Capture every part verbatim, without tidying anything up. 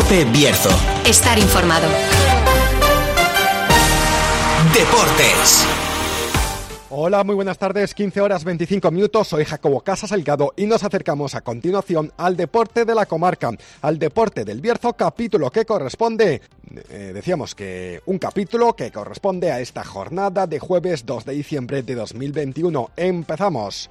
COPE Bierzo. Estar informado. Deportes. Hola, muy buenas tardes, quince horas veinticinco minutos, soy Jacobo Casas Salgado y nos acercamos a continuación al deporte de la comarca, al deporte del Bierzo, capítulo que corresponde, eh, decíamos que un capítulo que corresponde a esta jornada de jueves dos de diciembre de dos mil veintiuno. Empezamos.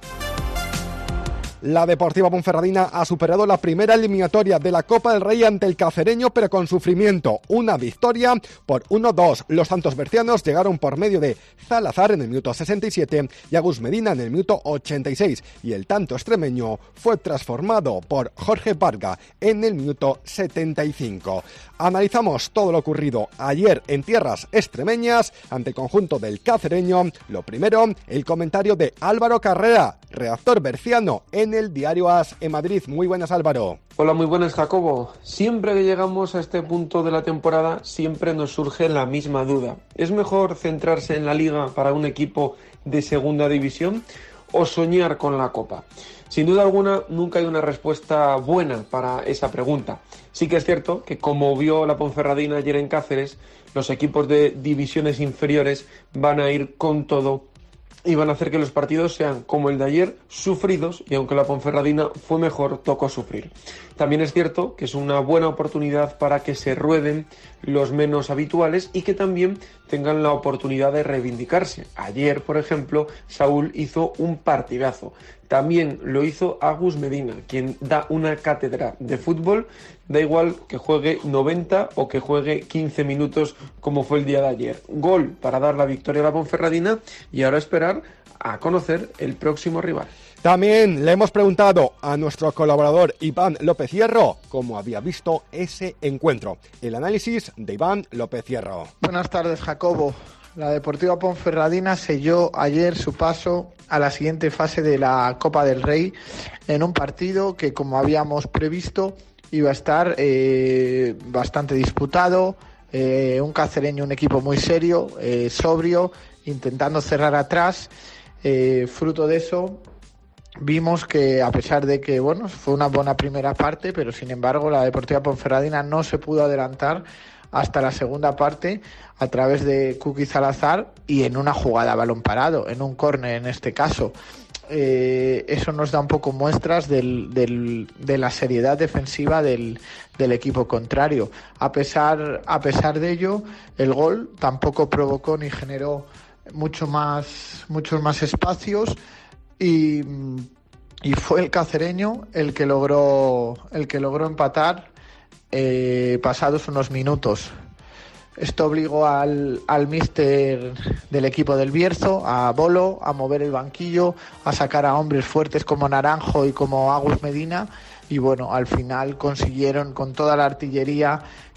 La Deportiva Ponferradina ha superado la primera eliminatoria de la Copa del Rey ante el Cacereño, pero con sufrimiento. Una victoria por uno dos. Los santos bercianos llegaron por medio de Salazar en el minuto sesenta y siete y Agus Medina en el minuto ochenta y seis. Y el tanto extremeño fue transformado por Jorge Varga en el minuto setenta y cinco. Analizamos todo lo ocurrido ayer en tierras extremeñas ante el conjunto del Cacereño. Lo primero, el comentario de Álvaro Carrera, redactor berciano en el diario AS en Madrid. Muy buenas, Álvaro. Hola, muy buenas, Jacobo. Siempre que llegamos a este punto de la temporada, siempre nos surge la misma duda. ¿Es mejor centrarse en la Liga para un equipo de segunda división o soñar con la Copa? Sin duda alguna, nunca hay una respuesta buena para esa pregunta. Sí que es cierto que, como vio la Ponferradina ayer en Cáceres, los equipos de divisiones inferiores van a ir con todo y van a hacer que los partidos sean, como el de ayer, sufridos, y aunque la Ponferradina fue mejor, tocó sufrir. También es cierto que es una buena oportunidad para que se rueden los menos habituales y que también tengan la oportunidad de reivindicarse. Ayer, por ejemplo, Saúl hizo un partidazo. También lo hizo Agus Medina, quien da una cátedra de fútbol, da igual que juegue noventa o que juegue quince minutos como fue el día de ayer. Gol para dar la victoria a la Ponferradina y ahora esperar a conocer el próximo rival. También le hemos preguntado a nuestro colaborador Iván López Hierro cómo había visto ese encuentro. El análisis de Iván López Hierro. Buenas tardes, Jacobo. La Deportiva Ponferradina selló ayer su paso a la siguiente fase de la Copa del Rey en un partido que, como habíamos previsto, iba a estar eh, bastante disputado. Eh, un cacereño, un equipo muy serio, eh, sobrio, intentando cerrar atrás. Eh, fruto de eso, vimos que, a pesar de que bueno, fue una buena primera parte, pero sin embargo la Deportiva Ponferradina no se pudo adelantar hasta la segunda parte a través de Kuki Salazar y en una jugada a balón parado, en un córner en este caso. Eh, eso nos da un poco muestras del, del, de la seriedad defensiva del, del equipo contrario. A pesar, a pesar de ello, el gol tampoco provocó ni generó mucho más, muchos más espacios y, y fue el cacereño el que logró, el que logró empatar Eh, pasados unos minutos. Esto obligó al, al míster del equipo del Bierzo, a Bolo, a mover el banquillo, a sacar a hombres fuertes como Naranjo y como Agus Medina, y bueno, al final consiguieron, con toda la artillería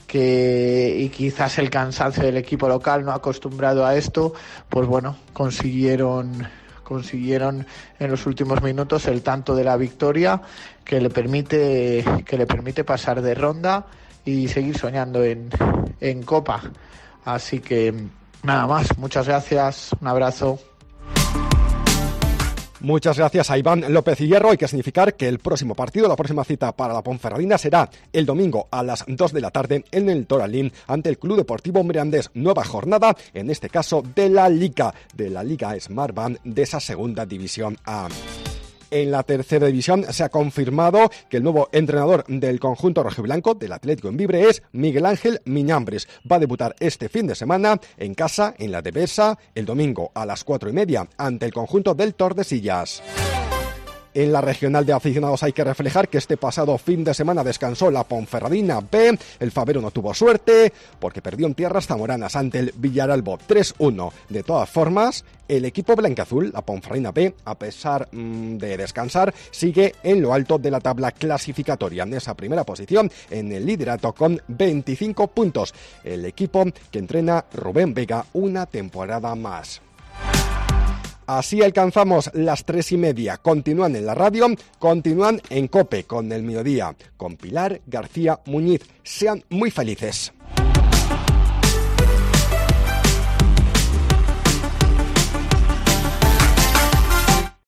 que y quizás el cansancio del equipo local, no acostumbrado a esto, pues bueno, consiguieron consiguieron en los últimos minutos el tanto de la victoria que le permite que le permite pasar de ronda y seguir soñando en, en Copa. Así que nada más, muchas gracias, un abrazo. Muchas gracias a Iván López Hierro. Hay que significar que el próximo partido, la próxima cita para la Ponferradina será el domingo a las dos de la tarde en el Toralín ante el Club Deportivo Mirandés. Nueva jornada, en este caso de la Liga, de la Liga Smartbank de esa segunda división A. En la tercera división se ha confirmado que el nuevo entrenador del conjunto rojiblanco del Atlético en Vibre es Miguel Ángel Miñambres. Va a debutar este fin de semana en casa, en la Devesa, el domingo a las cuatro y media ante el conjunto del Tordesillas. En la regional de aficionados hay que reflejar que este pasado fin de semana descansó la Ponferradina B. El Favero no tuvo suerte porque perdió en tierras zamoranas ante el Villaralbo tres uno. De todas formas, el equipo blanqueazul, la Ponferradina B, a pesar mmm, de descansar, sigue en lo alto de la tabla clasificatoria, en esa primera posición, en el liderato con veinticinco puntos. El equipo que entrena Rubén Vega una temporada más. Así alcanzamos las tres y media. Continúan en la radio, continúan en COPE con el mediodía, con Pilar García Muñiz. Sean muy felices.